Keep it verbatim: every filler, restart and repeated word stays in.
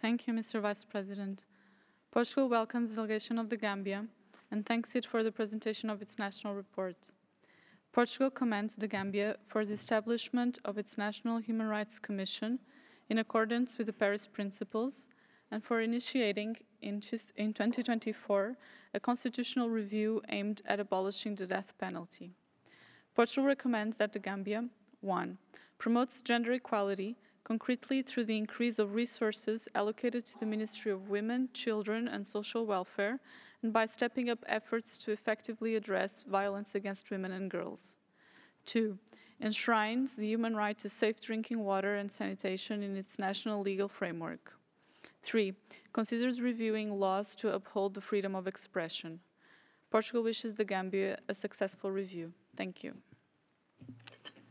Thank you, Mister Vice President. Portugal welcomes the delegation of the Gambia and thanks it for the presentation of its national report. Portugal commends the Gambia for the establishment of its National Human Rights Commission in accordance with the Paris Principles and for initiating in twenty twenty-four a constitutional review aimed at abolishing the death penalty. Portugal recommends that the Gambia, one, promotes gender equality concretely through the increase of resources allocated to the Ministry of Women, Children and Social Welfare, and by stepping up efforts to effectively address violence against women and girls. Two, enshrines the human right to safe drinking water and sanitation in its national legal framework. Three, considers reviewing laws to uphold the freedom of expression. Portugal wishes the Gambia a successful review. Thank you.